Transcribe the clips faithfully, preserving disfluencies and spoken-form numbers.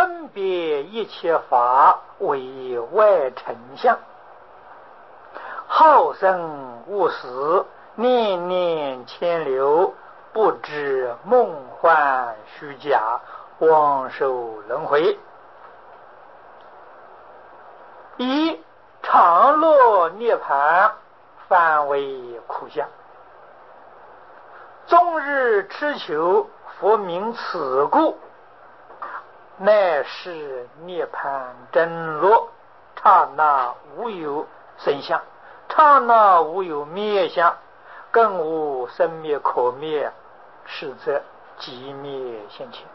分别一切法为外尘相，好生无死，念念牵流，不知梦幻虚假，妄受轮回。以常乐涅盘，反为苦相。终日痴求，佛名此故，乃是涅盘真落，刹那无有生相，刹那无有灭相，更无生灭可灭，是则即灭现前。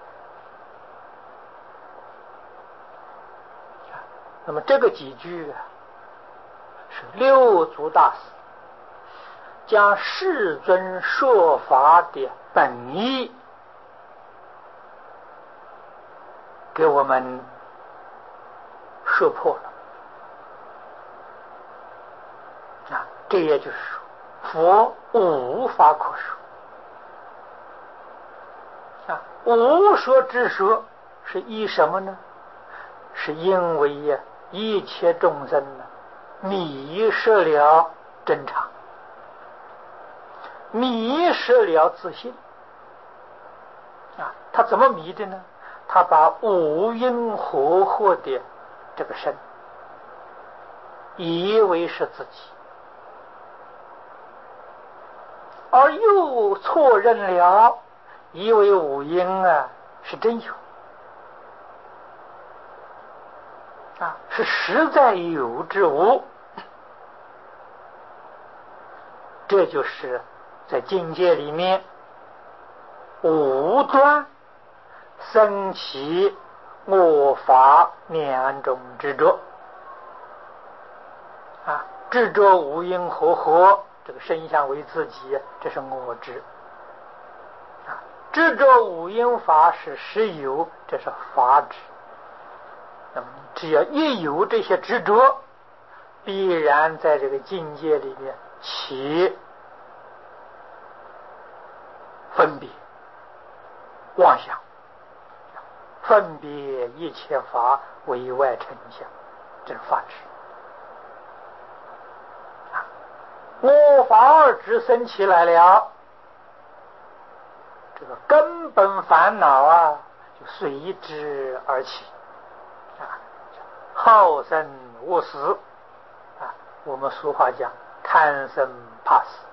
那么这个几句啊，是六祖大师将世尊说法的本意给我们说破了啊，这也就是说，佛无法可说啊，无说之说是依什么呢？是因为呀，一切众生呢，迷失了真常，迷失了自信啊。他怎么迷的呢？他把五阴和合的这个身以为是自己，而又错认了，以为五阴啊是真有啊，是实在有之无。这就是在境界里面无端生起我法两种执着啊，执着无因和合，这个身相为自己，这是我执啊；执着无因法是实有，这是法执。那么只要一有这些执着，必然在这个境界里面起分别妄想，分别一切法为外尘相，这是法执啊。我法二执生起来了，这个根本烦恼啊就随之而起啊，好生恶死啊，我们俗话讲贪生怕死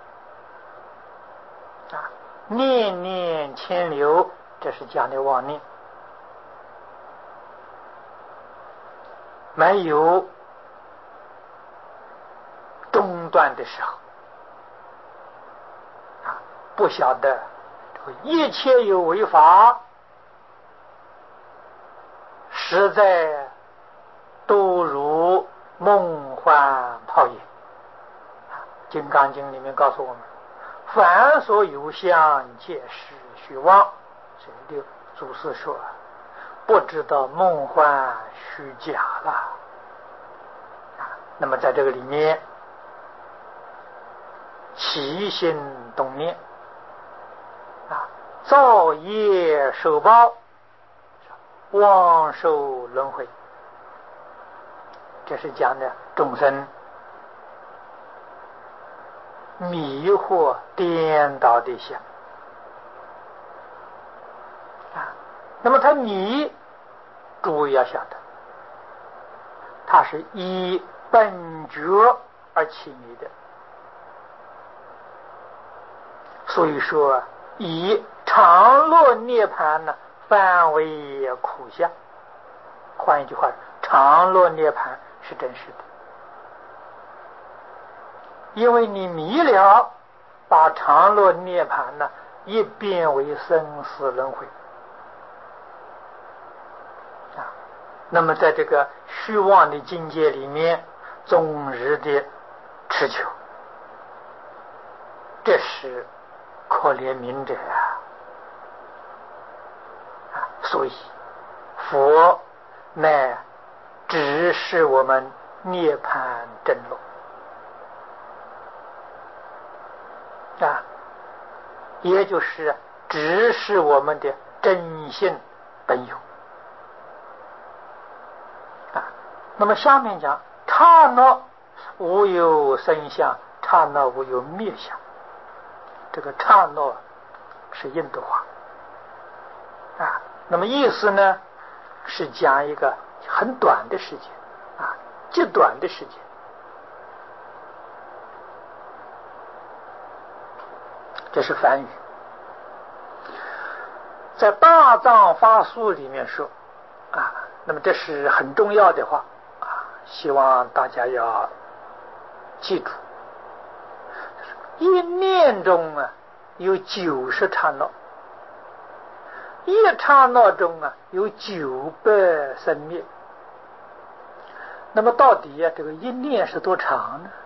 啊，念念牵流，这是讲的妄念，没有中断的时候啊，不晓得一切有为法实在都如梦幻泡影。金刚经里面告诉我们，凡所有相，皆是虚妄。这六祖师说，不知道梦幻虚假了啊。那么在这个里面，起心动念啊，造业受报，妄受轮回，这是讲的众生迷惑颠倒的相啊。那么他迷，诸位要晓得，他是以本觉而起迷的，所以说以常乐涅盘呢，反为苦相。换一句话，常乐涅盘是真实的，因为你迷了，把常乐涅盘呢一变为生死轮回啊。那么在这个虚妄的境界里面，终日的持求，这是可怜悯者啊！啊，所以佛乃指示我们涅盘真落啊，也就是指示我们的真性本有那么下面讲刹那无有生相，刹那无有灭相。这个刹那是印度话啊，那么意思呢是讲一个很短的时间啊，极短的时间。这是梵语。在大藏法书里面说啊，那么这是很重要的话啊，希望大家要记住。一念中啊有九十刹那，一刹那中啊有九百生灭。那么到底啊这个一念是多长呢？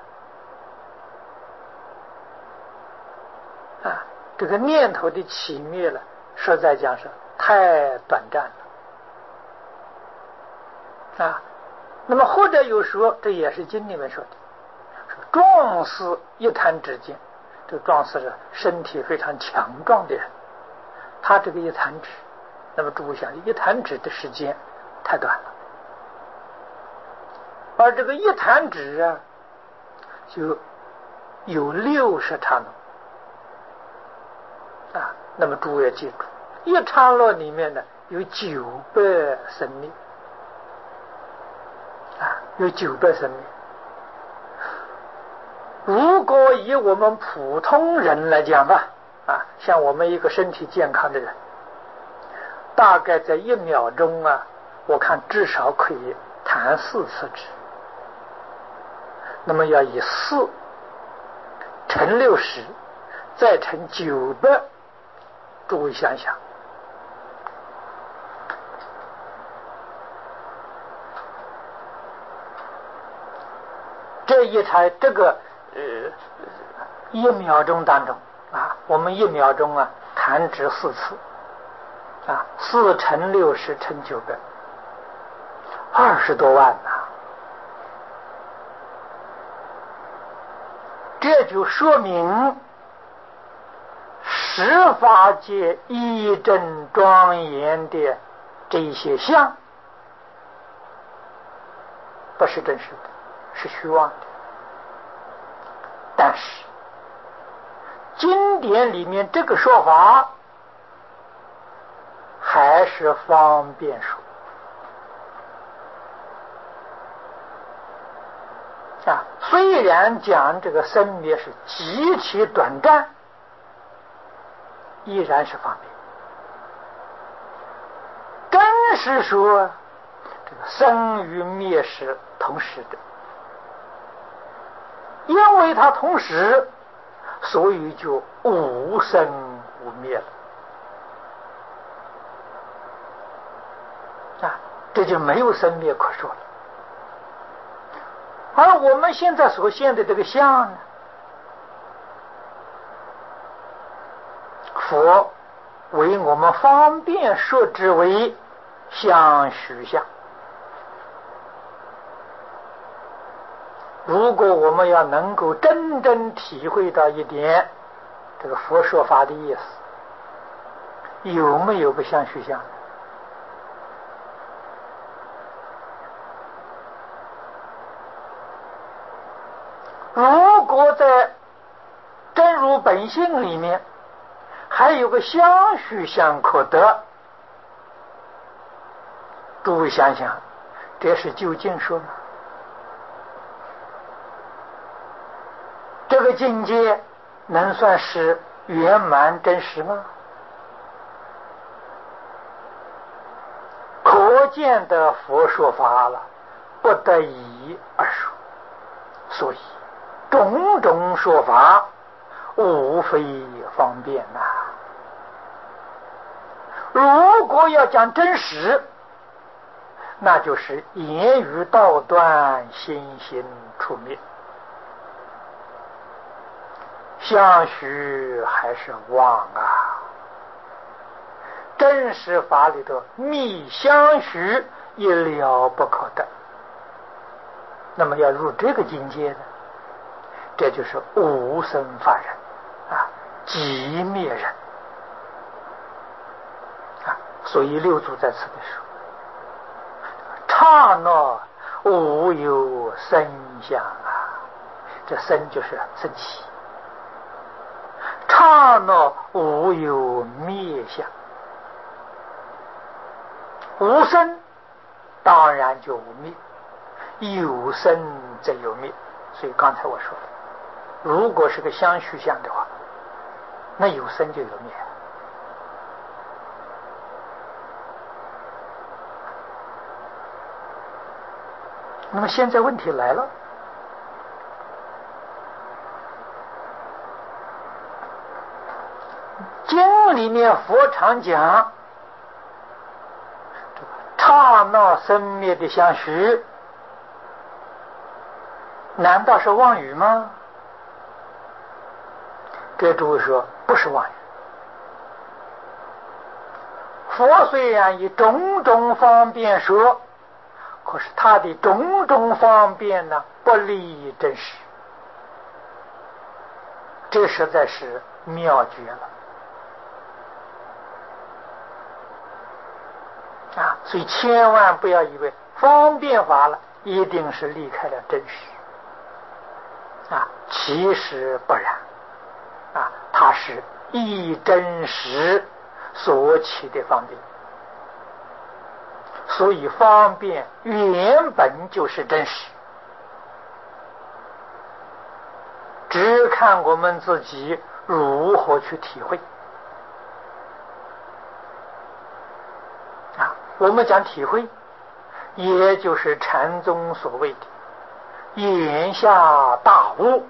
啊，这个念头的起灭了，实在讲是太短暂了啊。那么或者有说，这也是经里面说的，说壮士一弹指间，这个壮士是身体非常强壮的人，他这个一弹指，那么诸位想，一弹指的时间太短了，而这个一弹指啊，就有六十刹那。啊，那么诸位要记住，一刹那里面呢有九百生灭啊，有九百生灭。如果以我们普通人来讲吧，啊，像我们一个身体健康的人，大概在一秒钟啊，我看至少可以弹四次指。那么要以四乘六十，再乘九百。诸位想想，这一台这个呃一秒钟当中啊，我们一秒钟啊弹指四次啊，四乘六十乘九百，二十多万呐、啊！这就说明十法界义正庄严的这些相不是真实的，是虚妄的。但是经典里面这个说法还是方便说啊，虽然讲这个生灭是极其短暂，依然是方便。真是说这个生与灭是同时的，因为它同时，所以就无生无灭了啊，这就没有生灭可说了。而我们现在所现的这个相呢，佛为我们方便说之为相虚相。如果我们要能够真正体会到一点这个佛说法的意思，有没有不相虚相？如果在真如本性里面还有个相虚相可得，诸位想想，这是究竟说吗？这个境界能算是圆满真实吗？可见的佛说法了，不得已而说，所以种种说法无非方便呐、啊。如果要讲真实，那就是言语道断，心行处灭，相虚还是妄啊。真实法里头密相虚一了不可得，那么要入这个境界呢，这就是无生法忍啊，即灭忍啊。所以六祖在此的时候，刹那无有生相啊，这生就是生起。刹那无有灭相，无生当然就无灭，有生则有灭。所以刚才我说的，如果是个相续相的话，那有生就有灭。那么现在问题来了，经里面佛常讲刹那生灭的相续，难道是妄语吗？这诸位说不是妄语。佛虽然以种种方便说，可是他的种种方便呢，不离真实，这实在是妙绝了啊！所以千万不要以为方便法了一定是离开了真实啊，其实不然啊，它是依真实所起的方便。所以方便原本就是真实，只看我们自己如何去体会啊。我们讲体会，也就是禅宗所谓的眼下大悟。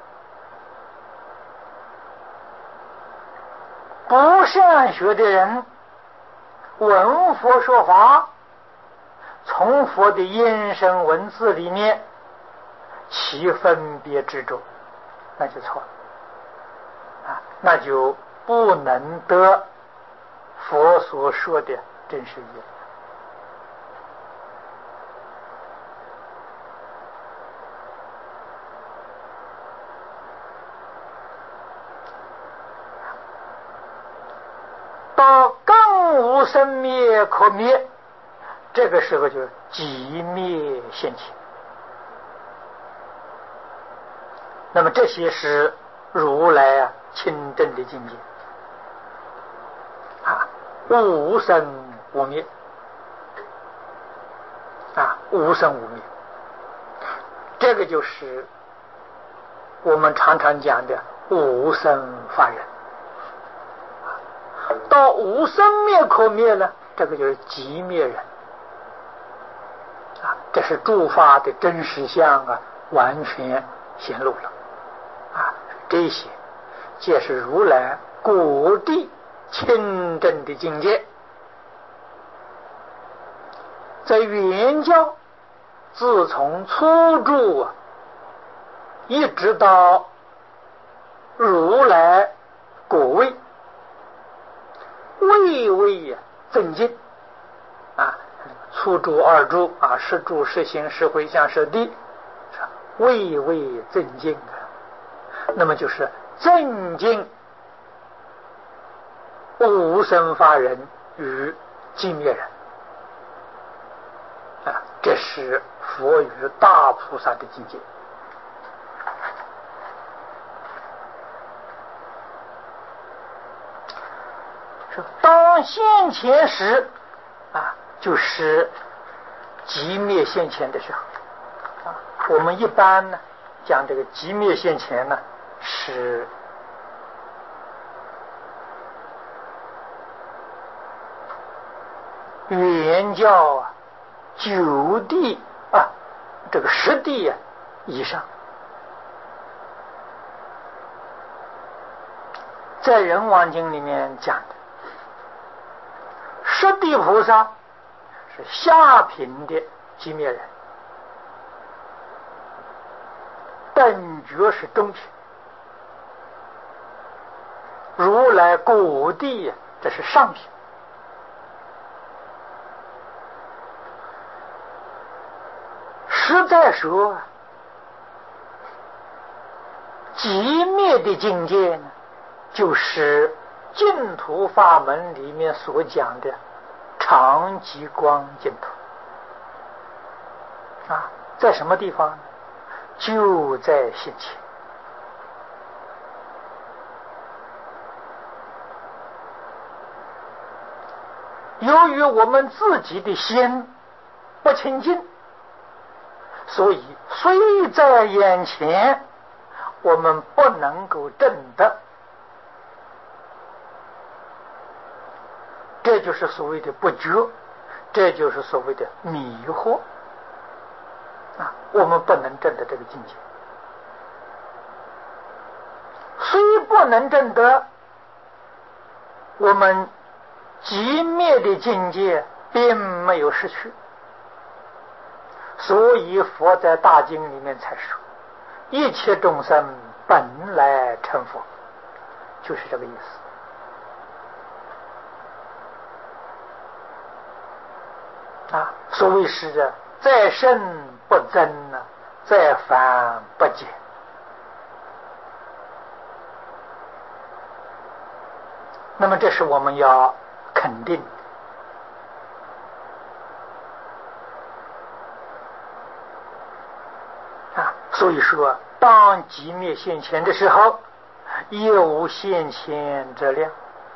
不善学的人闻佛说法，从佛的音声文字里面起分别执着，那就错了啊，那就不能得佛所说的真实义。到刚无生灭可灭，这个时候就寂灭现前。那么这些是如来啊清正的境界啊，无生无灭啊，无生无灭，这个就是我们常常讲的无生法忍。到无生灭可灭呢，这个就是寂灭忍啊，这是诸法的真实相啊，完全显露了啊。这些皆是如来果地清正的境界，在原教自从初住啊，一直到如来果位，位位增进啊，初住二住啊，十住十行十回向十地，位位增进啊。那么就是增进无生法忍与寂灭忍啊，这是佛与大菩萨的境界。是当现前时啊，就是寂灭现前的时候啊。我们一般呢讲这个寂灭现前呢，是原教啊九地啊，这个十地啊以上，在人王经里面讲的十地菩萨是下品的寂灭人，等觉是中品，如来果地这是上品。实在说，寂灭的境界呢，就是净土法门里面所讲的常寂光净土啊，在什么地方呢？就在心前。由于我们自己的心不清净，所以虽在眼前，我们不能够证得。这就是所谓的不觉，这就是所谓的迷惑啊！我们不能证得这个境界。虽不能证得，我们寂灭的境界并没有失去，所以佛在大经里面才说一切众生本来成佛，就是这个意思啊。所谓是在生不增呢，在凡不减。那么这是我们要肯定啊。所以说当寂灭现前的时候，也无现前之量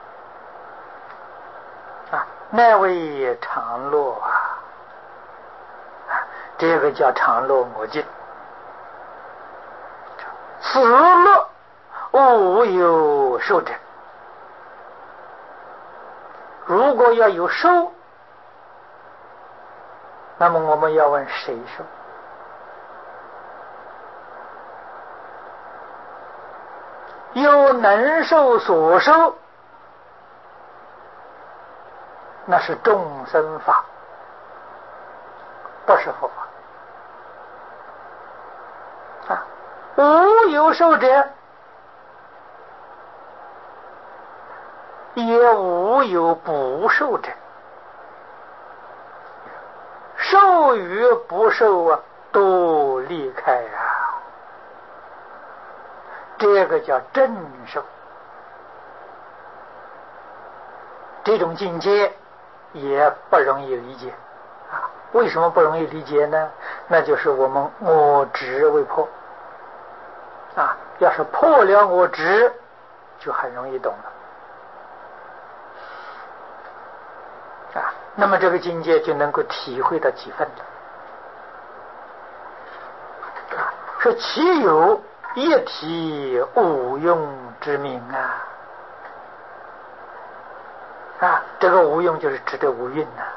啊，那为常乐啊，啊这个叫常乐我净。此乐无有受者。如果要有受，那么我们要问谁受？有能受所受，那是众生法，不是佛法啊。无有受者，也无有不受者。受与不受啊，都离开啊，这个叫正受。这种境界也不容易理解啊。为什么不容易理解呢？那就是我们我执未破啊。要是破了我执，就很容易懂了啊。那么这个境界就能够体会到几分了啊。说其有一体无用之名啊。啊，这个无用就是指的无蕴呐、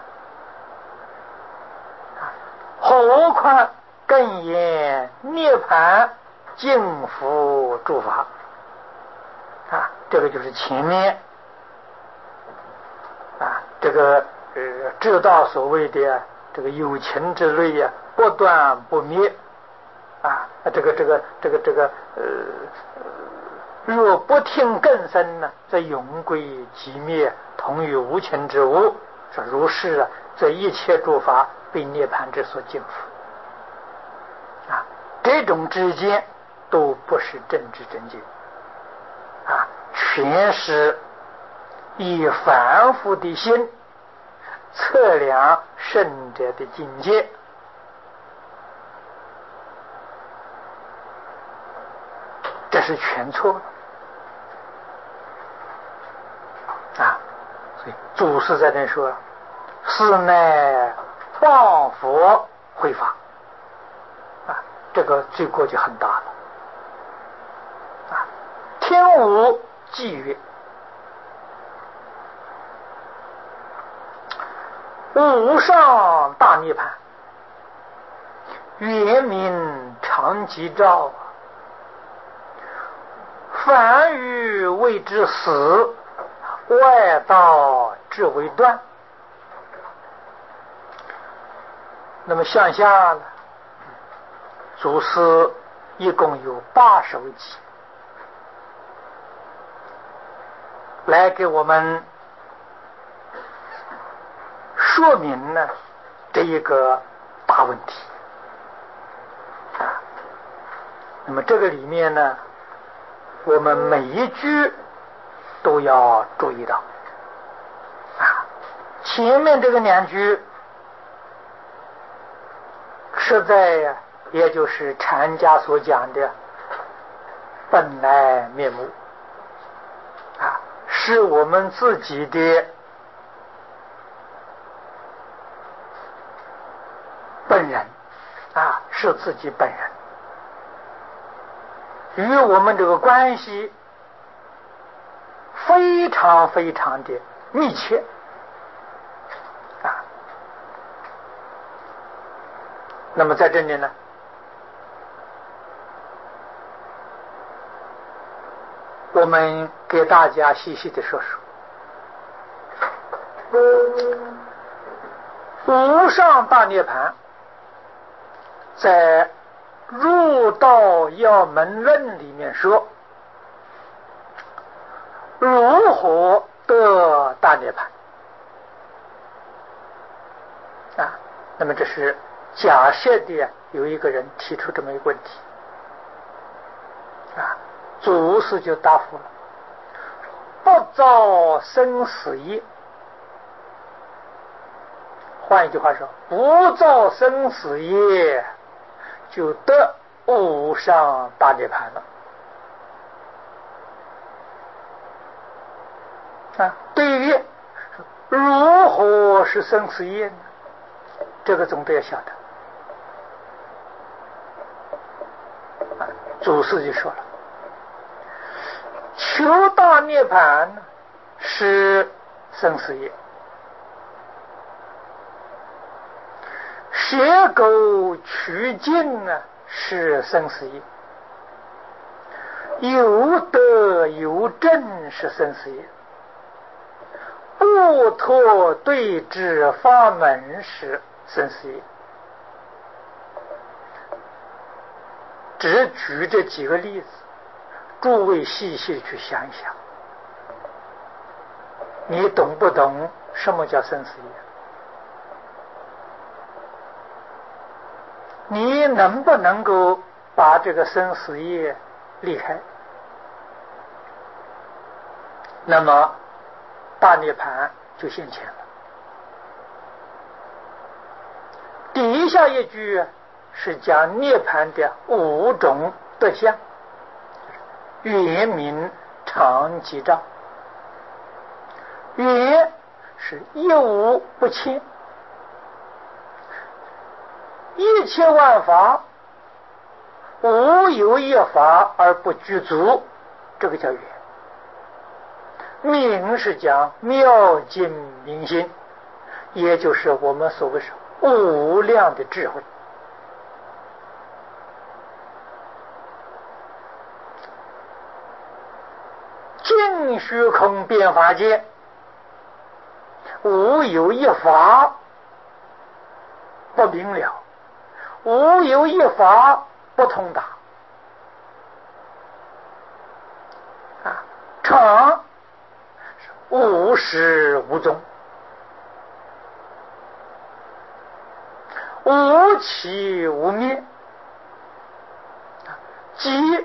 啊。何况更言涅槃净福诸法啊，这个就是前面啊，这个呃知道所谓的这个有情之类呀、啊，不断不灭啊，这个这个这个这个呃。若不听更深呢，则永归寂灭，同于无情之物。说如是啊，这一切诸法被涅槃之所尽伏啊，这种之间都不是正知正见啊，全是以凡夫的心测量圣者的境界。这是全错的啊！所以祖师在这说：“是乃谤佛毁法啊！”这个罪过就很大了啊！天无忌曰：“无上大涅槃，原名常寂照。凡欲谓之死，外道之为断。”那么向下呢，祖师一共有八首偈来给我们说明呢这一个大问题啊。那么这个里面呢，我们每一句都要注意到啊。前面这个两句实在呀，也就是禅家所讲的本来面目啊，是我们自己的本人啊，是自己本人，与我们这个关系非常非常的密切啊。那么在这里呢，我们给大家细细的说说无上大涅槃，在入道要门论里面说，如何得大涅槃啊？那么这是假设的有一个人提出这么一个问题啊，祖师就答复了：不造生死业。换一句话说，不造生死业，就得无上大涅槃了啊。对于如何是生死业呢？这个总得要晓得。啊，祖师就说了，求大涅槃是生死业，舍狗取尽呢是生死业，有德有正是生死业，不脱对治法门是生死业。只举这几个例子，诸位细细去想一想，你懂不懂什么叫生死业？你能不能够把这个生死业离开？那么大涅槃就现前了。底下一句是讲涅槃的五种德相，圆明常寂照。圆是一无不欠，一切万法无有一法而不具足，这个叫圆。明是讲妙境明心，也就是我们所谓是无量的智慧。尽虚空遍法界，无有一法不明了，无有一法不通达啊！常无始无终，无起无灭，即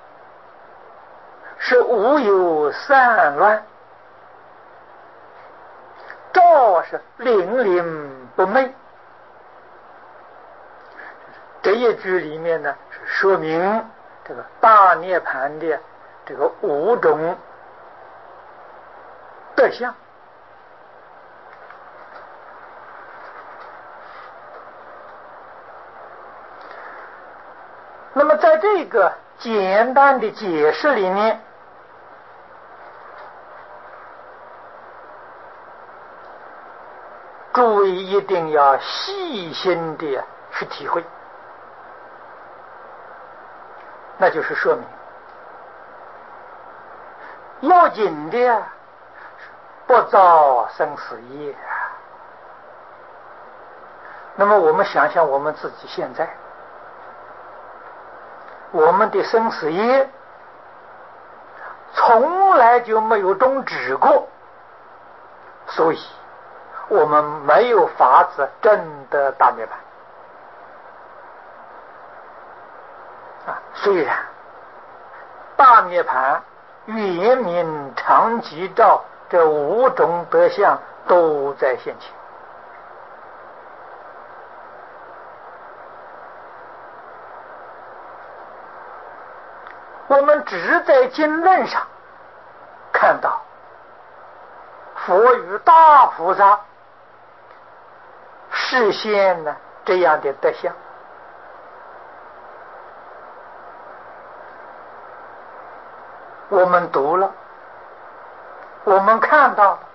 是无有散乱，照是灵灵不昧。这一句里面呢，是说明这个大涅槃的这个五种德相。那么在这个简单的解释里面，诸位一定要细心的去体会，那就是说明要紧的不造生死业。那么我们想想我们自己现在，我们的生死业从来就没有终止过，所以我们没有法子证得大涅槃啊。虽然大涅槃、圆明、常寂照这五种德相都在现前我们只在经论上看到佛与大菩萨示现呢这样的德相，我们读了，我们看到了，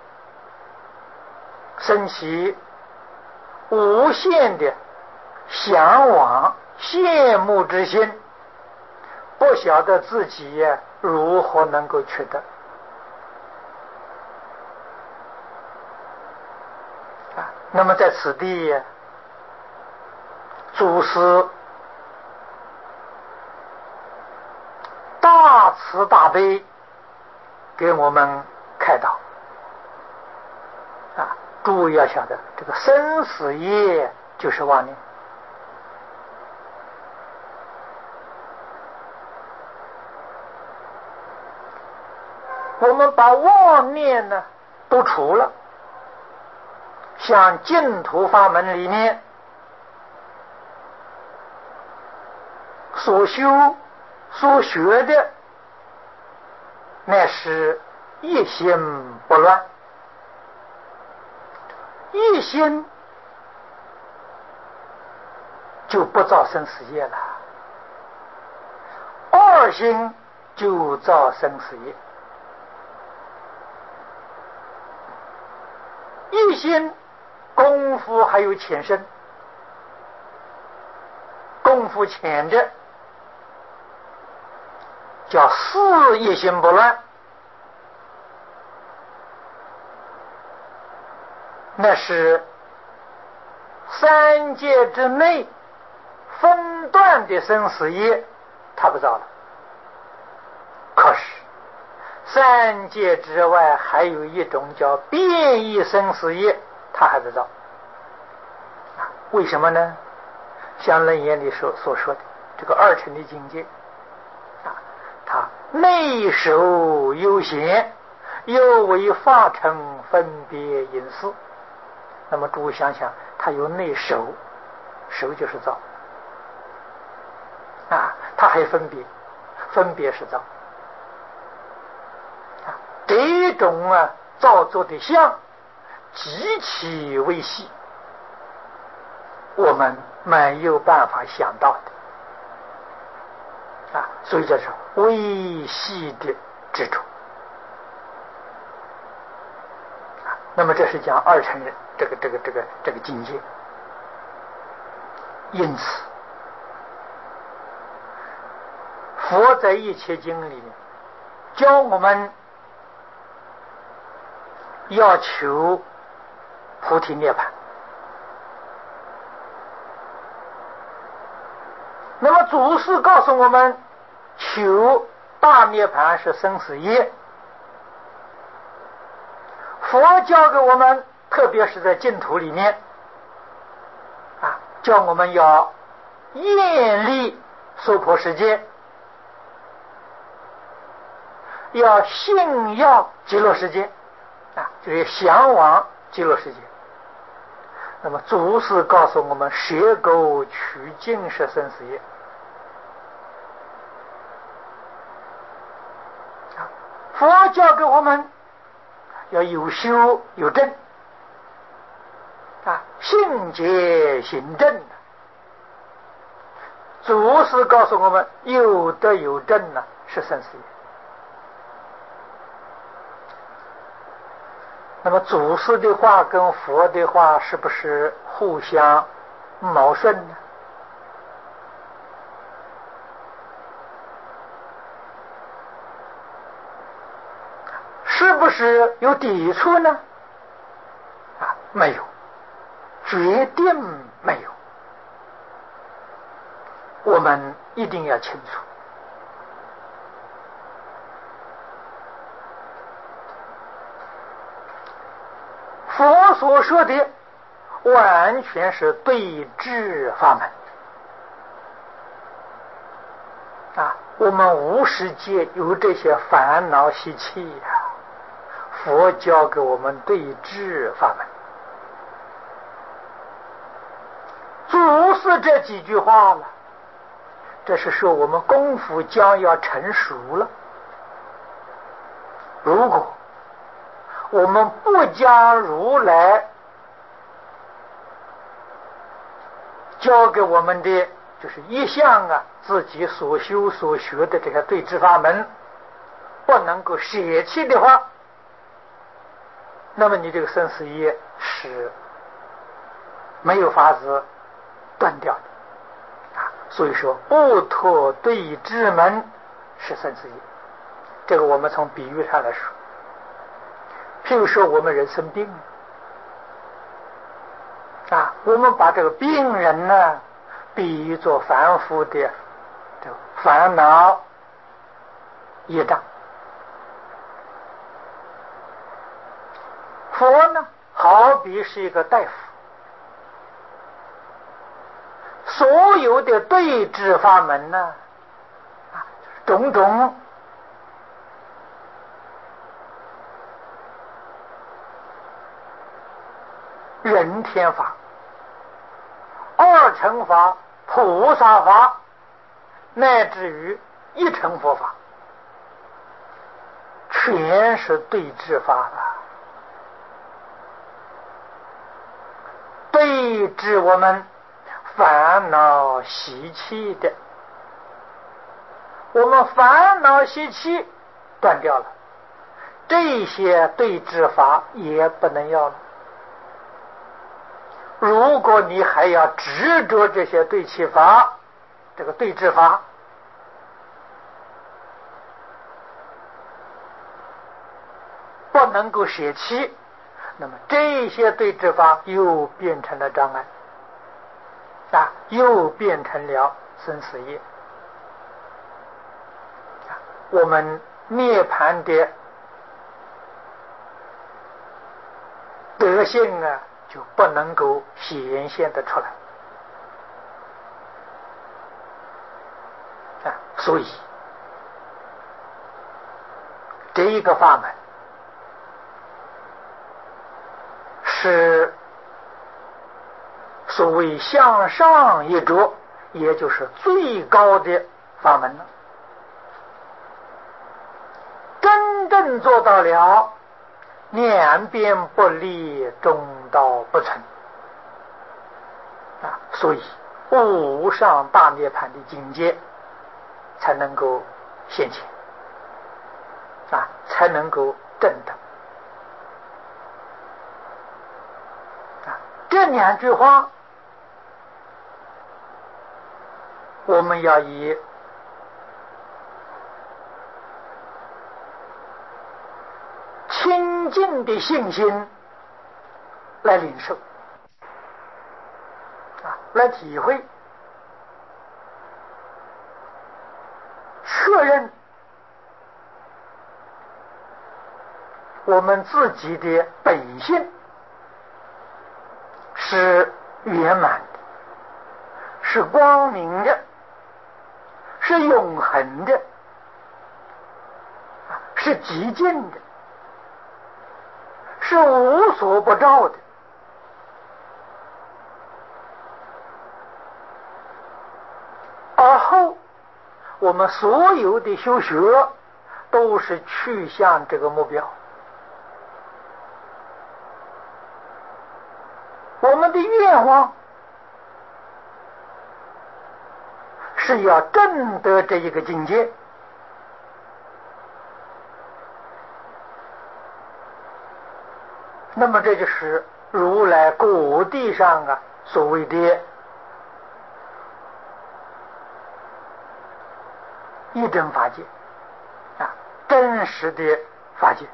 升起无限的向往羡慕之心，不晓得自己呀如何能够取得啊。那么在此地，祖师大慈大悲给我们开导啊！诸位要晓得，这个生死业就是妄念。我们把妄念呢都除了，像净土法门里面所修所学的，那是一心不乱，一心就不造生死业了，二心就造生死业。一心功夫还有浅深，功夫浅的叫四一心不乱，那是三界之内分段的生死业他不造了。可是三界之外还有一种叫变异生死业，他还不造。为什么呢？像楞严里所所说的这个二乘的境界啊，他内守悠闲，又为法尘分别隐私。那么诸位想想，他有内守，守就是造啊，他还分别，分别是造啊。这种啊造作的相极其微细，我们没有办法想到的啊，所以这是微细的执着啊。那么这是讲二乘人这个这个这个这个境界。因此佛在一切经里面教我们要求菩提涅槃。那么祖师告诉我们，求大涅槃是生死业。佛教给我们，特别是在净土里面啊，叫我们要厌离娑婆世界，要信要极乐世界啊，就是向往极乐世界。那么祖师告诉我们，舍垢取净是生死业啊。佛教给我们要有修有正啊，信解行正。祖师告诉我们，有德有正呢，是生死业。那么祖师的话跟佛的话是不是互相矛盾呢？是不是有抵触呢？啊，没有，决定没有。我们一定要清楚。佛所说的完全是对治法门啊！我们无世界有这些烦恼习气呀、啊，佛教给我们对治法门。祖师这几句话了，这这是说我们功夫将要成熟了。如果我们不将如来教给我们的就是一向啊自己所修所学的这些对治法门不能够舍弃的话，那么你这个生死业是没有法子断掉的啊。所以说不脱对治门是生死业。这个我们从比喻上来说，譬如说我们人生病啊，我们把这个病人呢比喻作凡夫的这个烦恼业障，佛呢好比是一个大夫，所有的对治法门呢啊种种人天法、二乘法、菩萨法，乃至于一乘佛法，全是对治法了，对治我们烦恼习气的。我们烦恼习气断掉了，这些对治法也不能要了。如果你还要执着这些对治法，这个对治法，不能够舍弃，那么这些对治法又变成了障碍啊，又变成了生死业。我们涅槃的德性啊就不能够显现得出来啊，所以这一个法门是所谓向上一着，也就是最高的法门了。真正做到了两边不离，中道不存啊，所以无上大涅槃的境界才能够现前啊，才能够证得啊。这两句话我们要以清净的信心来领受啊，来体会，确认我们自己的本性是圆满的，是光明的，是永恒的，是极尽的，是无所不照的。而后我们所有的修学都是去向这个目标，我们的愿望是要证得这一个境界。那么这就是如来果地上啊所谓的一真法界啊，真实的法界。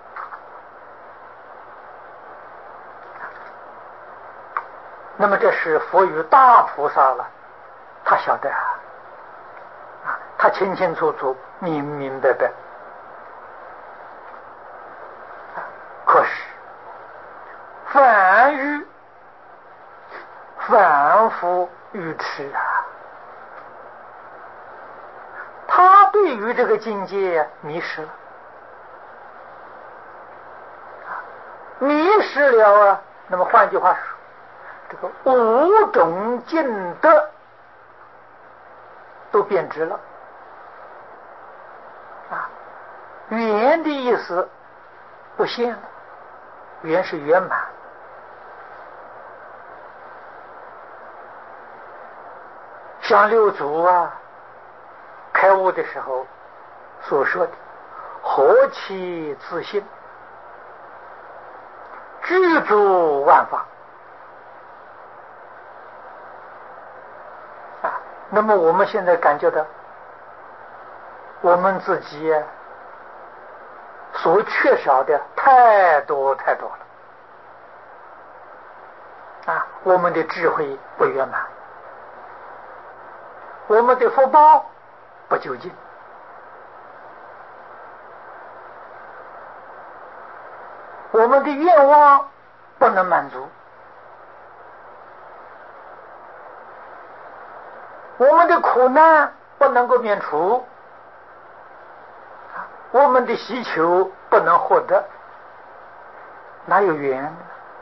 那么这是佛与大菩萨了，他晓得啊，他清清楚楚、明明白白。可是凡愚凡夫愚痴啊，他对于这个境界迷失了，迷失了啊。那么换句话说，这个五种尽德都变质了。啊，圆的意思不现了，圆是圆满。像六祖啊，开悟的时候所说的“何其自信，具足万法”啊，那么我们现在感觉到，我们自己所缺少的太多太多了啊！我们的智慧不圆满，我们的福报不究竟，我们的愿望不能满足，我们的苦难不能够免除，我们的希求不能获得，哪有缘呢？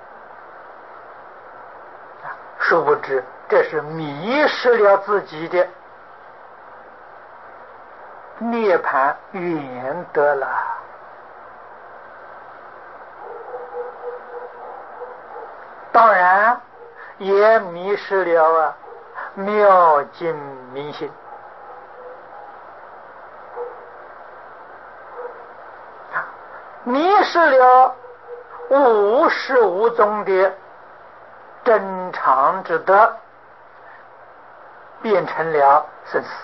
殊不知这是迷失了自己的涅槃缘得了。当然也迷失了啊妙境明心。迷失了无始无终的真常之德，变成了生死；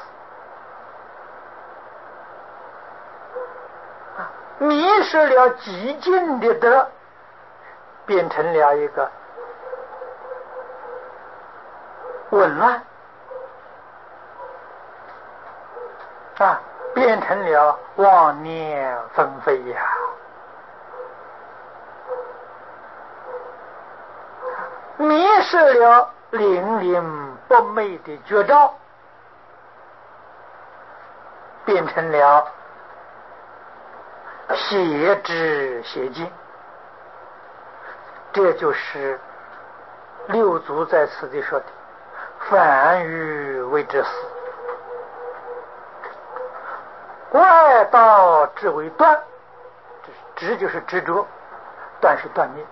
迷失了极尽的德，变成了一个紊乱啊，变成了妄念纷飞呀。迷失了灵灵不昧的觉照，变成了邪知邪见。这就是六祖在此地说的凡愚谓之死，外道之为断。执就是执着，断是断灭。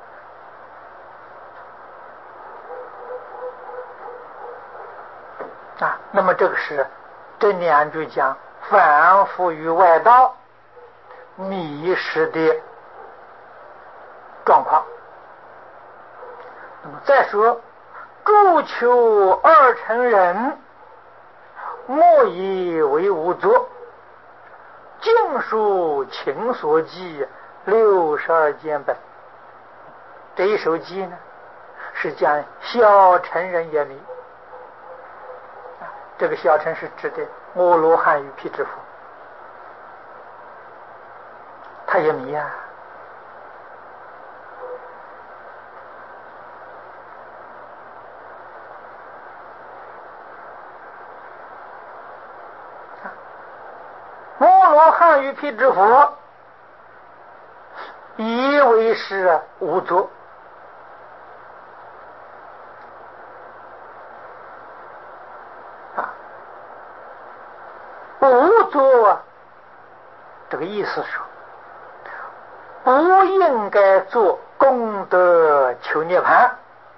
啊，那么这个是这两句讲凡夫于外道迷失的状况。那么再说诸求二乘人，莫以为无作，尽数情所记六十二间本。这一首偈呢，是讲小乘人也迷。这个小乘是指的阿罗汉与辟支佛，他也迷啊。阿罗汉与辟支佛以为是无作，无作啊，这个意思说不应该做功德求涅槃。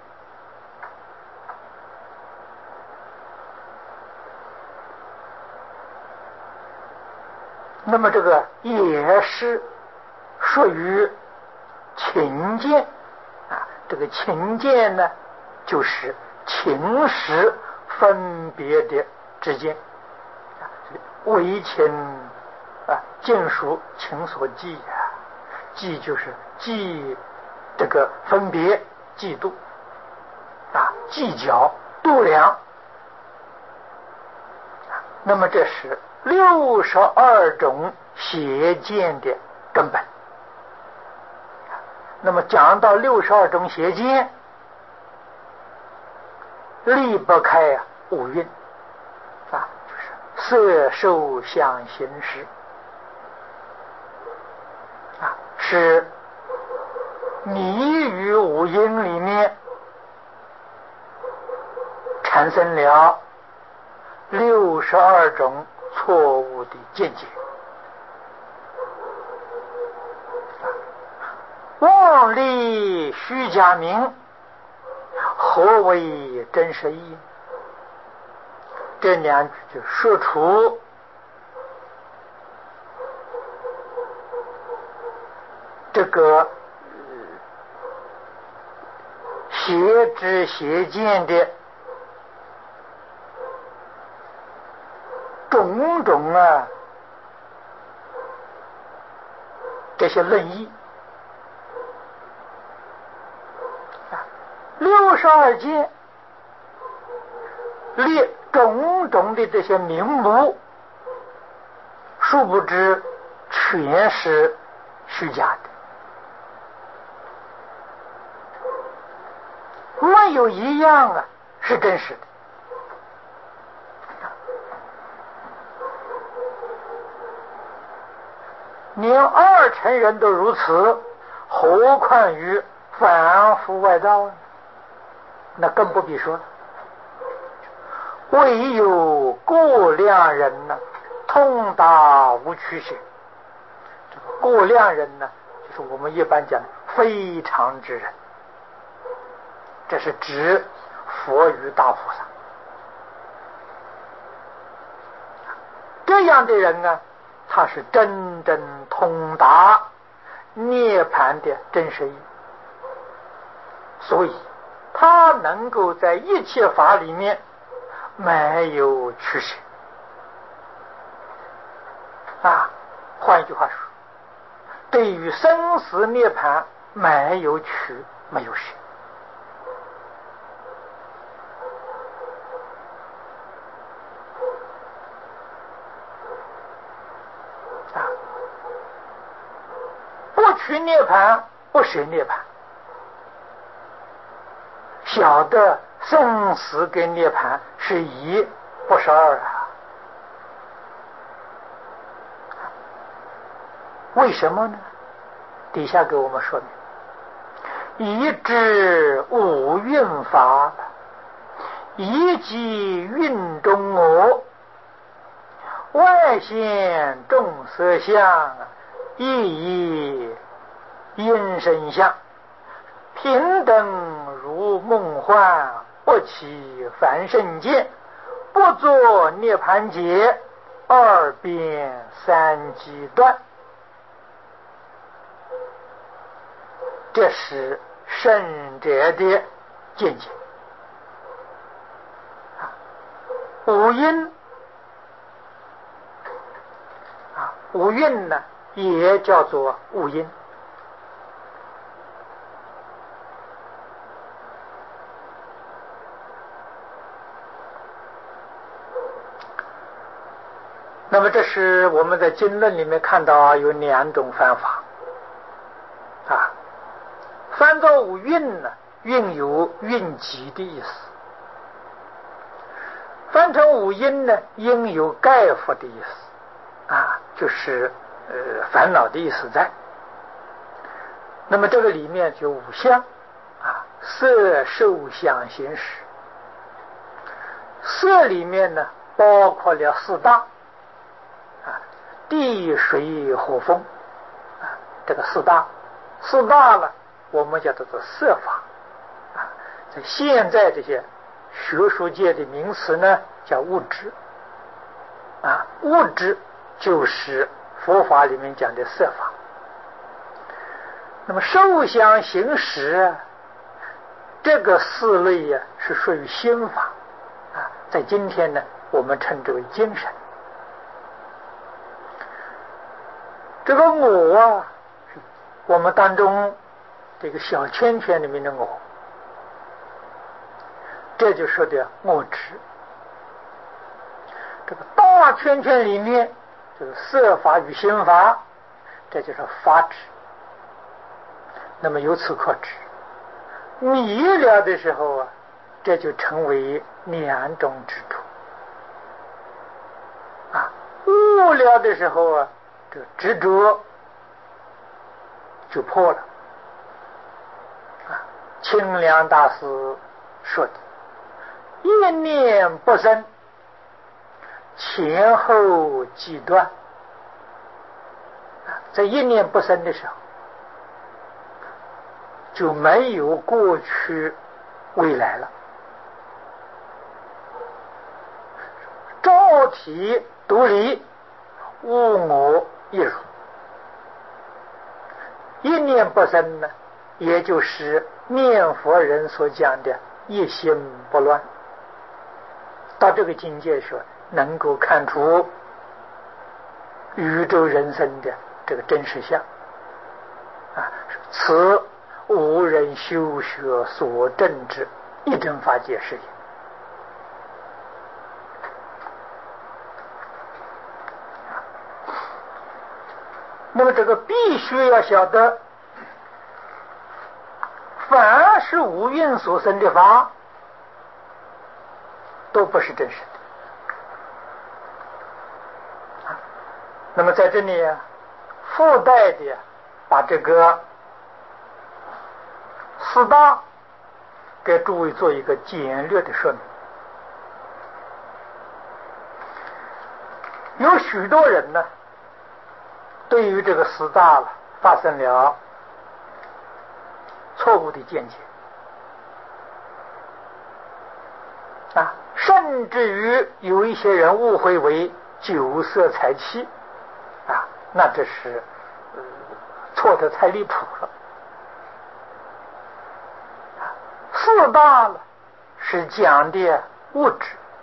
那么这个也是属于情见啊，这个情见呢，就是情识分别的之间。为情啊，尽数情所记啊，记就是记这个分别嫉妒啊，计较度量。那么这是六十二种邪见的根本。那么讲到六十二种邪见，离不开啊五蕴啊，色受想行识啊，是迷于五阴里面产生了六十二种错误的见解。妄立虚假名，何为真实义？这两句就说出这个邪知邪见的种种啊，这些论议。六十二界列种种的这些名目，殊不知全是虚假的，没有一样啊是真实的。连二乘人都如此，何况于凡夫外道呢？那更不必说了。唯有过量人呢、啊，通达无取舍。这个过量人呢，就是我们一般讲非常之人，这是指佛与大菩萨。这样的人呢，他是真正通达涅槃的真实义，所以他能够在一切法里面没有取舍啊。换一句话说，对于生死涅槃没有取没有舍啊。不取涅槃，不舍涅槃，晓得生死跟涅槃是一，不是二啊。为什么呢？底下给我们说明：一知五蕴法，一即蕴中我，外现众色相，一以因身相，平等如梦幻，不起凡圣见，不作涅盘结，二边三极断。这是圣者的见解。五阴啊，五蕴呢也叫做五阴。那么这是我们在经论里面看到啊，有两种翻法啊。翻作五蕴呢，蕴有蕴集的意思；翻成五阴呢，应有盖覆的意思啊，就是呃烦恼的意思在。那么这个里面就五相啊，色受想行识。色里面呢，包括了四大啊，地水火风啊，这个四大，四大了。我们叫做色法啊，在现在这些学术界的名词呢，叫物质啊，物质就是佛法里面讲的色法。那么受想行识这个四类呀、啊，是属于心法啊，在今天呢，我们称之为精神。这个我啊，我们当中这个小圈圈里面的我，这就说的我执。这个大圈圈里面就是色法与心法，这就是法执。那么由此可知，迷了的时候啊，这就成为两种执着啊；悟了的时候啊，这执着就破了。清凉大师说的：一念不生， 前后几段，在一念不生的时候，就没有过去未来了。照体独立，无我一如。一念不生呢，也就是念佛人所讲的一心不乱。到这个境界时，能够看出宇宙人生的这个真实相啊，此无人修学所证之一真法界是也。那么这个必须要晓得，凡是无蕴所生的法，都不是真实的。那么在这里啊，附带的把这个四大给诸位做一个简略的说明。有许多人呢，对于这个四大了发生了错误的见解啊，甚至于有一些人误会为酒色财气啊，那这是、呃、错得太离谱了。四大了是讲的物质，